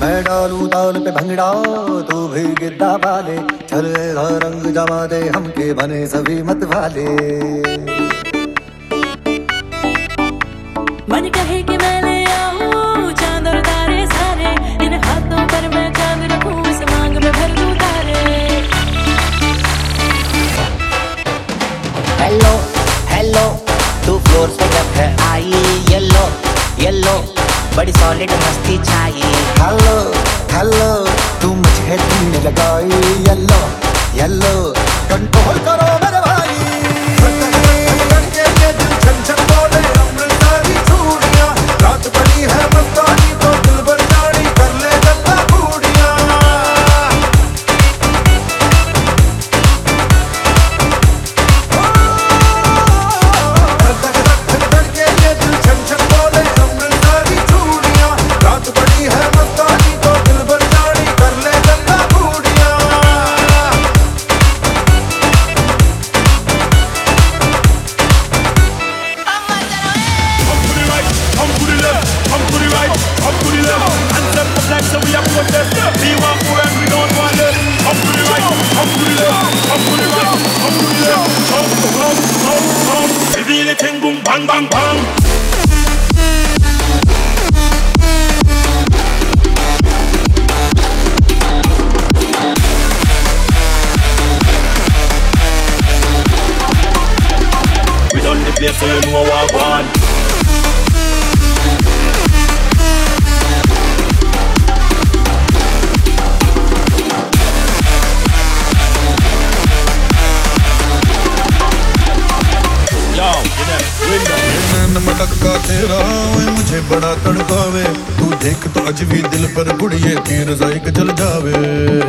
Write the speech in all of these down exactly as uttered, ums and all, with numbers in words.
मैं डालू ताल पे भंगड़ा तू भी गिद्दा पाले, चलेगा रंग जमा दे हमके बने सभी मत वाले। मन कहे कि मैं ले आऊं चांद और तारे सारे, इन हाथों पर मैं चांद रखूं, इस मांग में भर दूं तारे। हेलो हेलो तू फ्लोर पे जब है आई, येलो येलो बड़ी सॉलिड मस्ती छाई। हेलो हेलो तू मुझे तुमने लगाई, येलो येलो कंट्रोल करो मेरे भाई। रात पड़ी है मस्तानी तो दिल भर जानी, कर ले गल्ला बूढ़िया। धड़के ये दिल छन छन बोले अमृतसरी चूड़ियां, रात पड़ी है मस्तानी तो दिल भर जानी, कर ले गल्ला बूढ़िया। Come to the left, come to the right, come to the left. Hands up like so we are protest. We want more and we don't want less. Come to the right, come to the left, come to the right, come to the left. Come, come, come, come. Feel it thing boom, bang, bang, bang. We done the place so you know what I want. मटका तेरा ओए मुझे बड़ा तड़कावे, तू देख तो अज भी दिल पर गुड़िए तीर जाइक जल जावे।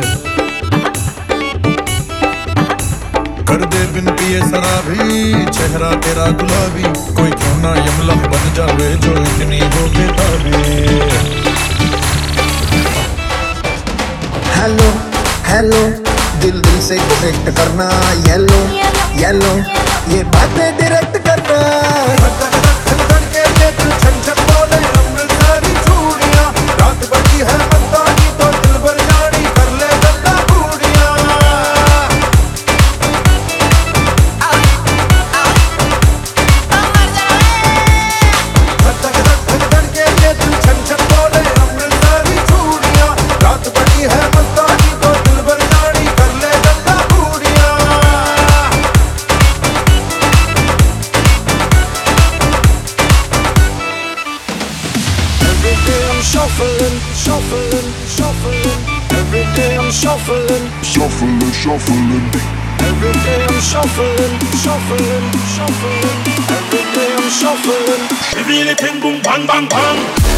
कर दे बिन पिए शराबी चेहरा तेरा गुलाबी, कोई क्यों ना यमला बन जावे जो इतनी हो बेताबी। हेलो हेलो दिल दिल से कनेक्ट करना, येलो येलो ये बातें डायरेक्ट करना। धड़के ये दिल छन छन बोले अमृतसरी चूड़ियां, रात बड़ी है मस्तानी तो दिल भर जानी, कर ले गल्ला बूढ़िया। धड़के ये दिल छन छन बोले अमृतसरी चूड़ियां, रात बड़ी है मस्तानी तो दिल भर जानी, कर ले गल्ला बूढ़िया। Every day I'm shuffling, shuffling, shuffling. Every day I'm shuffling, Shuffling, shuffling. every day I'm shuffling, shuffling, shuffling. Every day I'm shuffling. Feel it thing boom, bang, bang, bang.